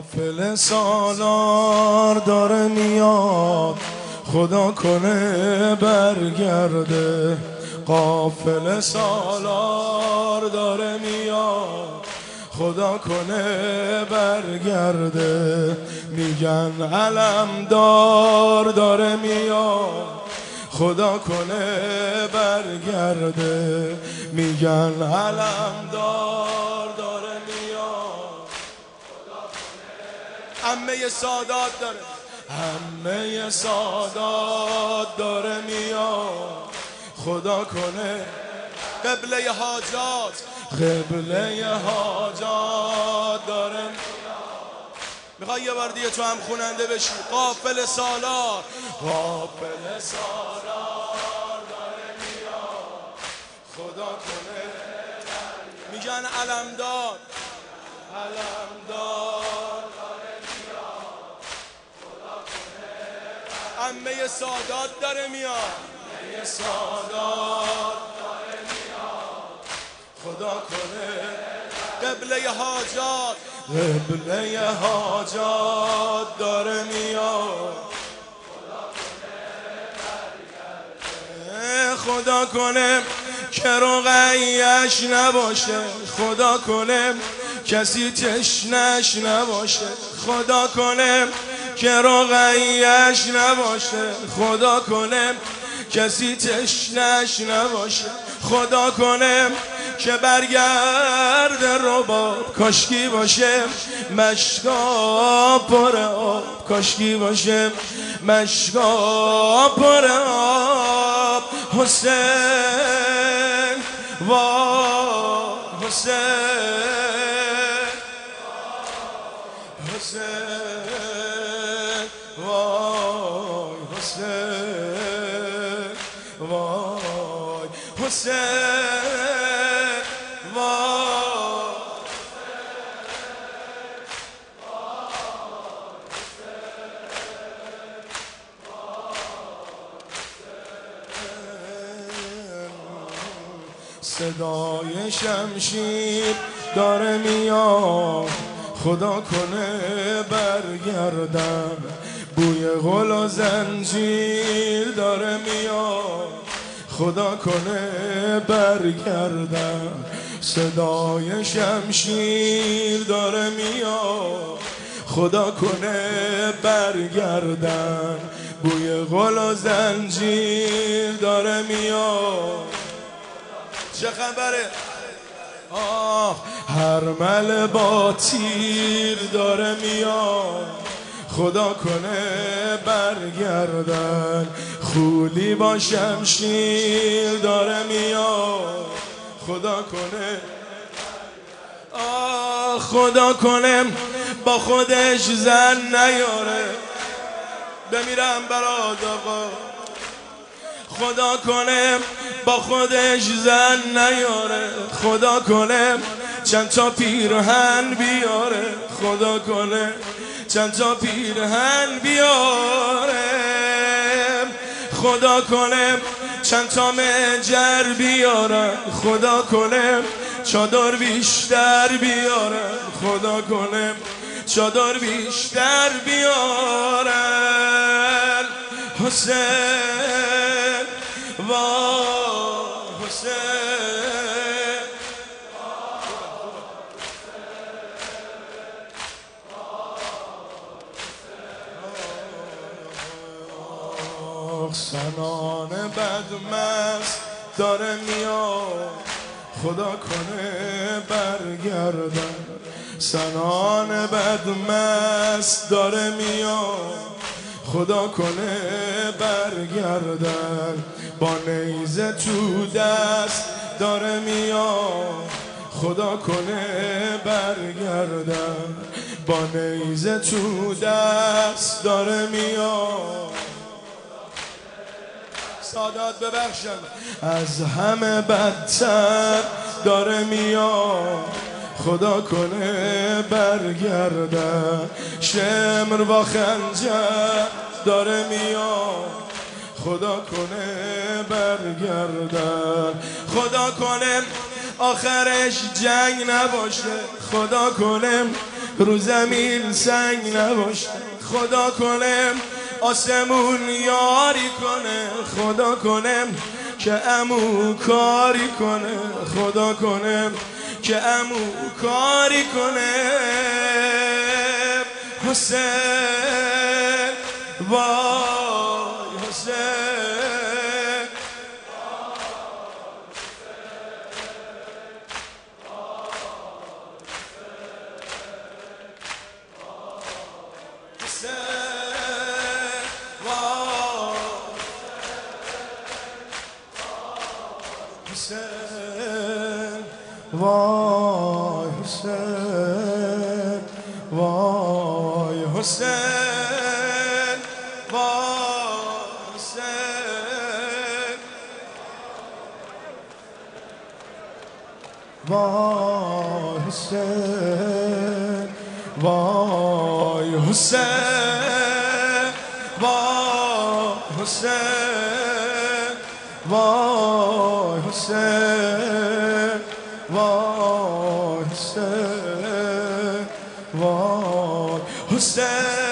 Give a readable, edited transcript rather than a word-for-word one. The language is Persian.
قافل سالار داره میاد، خدا کنه برگرده. قافل سالار داره میاد، خدا کنه برگرده. میگن علمدار داره میاد، خدا کنه برگرده. میگن علمدار داره میاد، خدا کنه. عمه سادات داره، عمه سادات داره میاد، خدا کنه. قبله حاجات، قبله حاجات داره میاد. میخوای یه بار دیگه تو هم خوننده بشی؟ قافل سالار، قافل سالار داره میاد، خدا کنه. میگن علمدار، علمدار داره میاد، خدا کنه. عمه سادات داره میاد، عمه سادات داره میاد، خدا کنه. قبله حاجات، قبله حاجات داره میاد، خدا کنه که رقیش نباشه، خدا کنه کسی تشنش نباشه، خدا کنه که رقیش نباشه، خدا کنه کسی تشنش نباشه، خدا کنه که برگرده رباب، کاشکی باشه مشکا پر آب، کاشکی باشه مشکا پر آب. حسین وا حسین، حسین وای حسین، وای حسین وای. صدای شمشیر داره میاد، خدا کنه برگردن. بوی غل و زنجیر داره میاد، خدا کنه برگردن. صدای شمشیر داره میاد، خدا کنه برگردن. بوی غل و زنجیر داره میاد. چه خبره؟ هرمل با تیر داره میاد، خدا کنه برگردن. خولی با شمشیر داره میاد، خدا کنه. خدا کنه با خودش زن نیاره، بمیرم برات آقا. خدا کنه با خودش زن نیاره، خدا کنه چند تا پیرهن بیاره، خدا کنه چند تا پیرهن بیاره، خدا کنه چند تا مجر بیاره، خدا کنه چادر بیشتر بیاره، خدا کنه چادر بیشتر بیاره. حسین وای حسین، سنان بدمست داره میاد، خدا کنه برگردن. سنان بدمست داره میاد، خدا کنه برگردن. با نیزه تو دست داره میاد، خدا کنه برگردن. با نیزه تو دست داره میاد. سادات ببخشن، از همه بدتر داره میاد، خدا کنه برگردن. شمر با خنجر داره میاد، خدا کنه برگردن. خدا کنه آخرش جنگ نباشه، خدا کنه رو زمین سنگ نباشه. خدا کنه آسمون یاری کنه، خدا کنه که عمو کاری کنه، خدا کنه که عمو کاری کنه. حسین وای حسین، حسین وای حسین، وای حسین، وای حسین، وای حسین، وای حسین، وای حسین، وای حسین، وای حسین، وای حسین.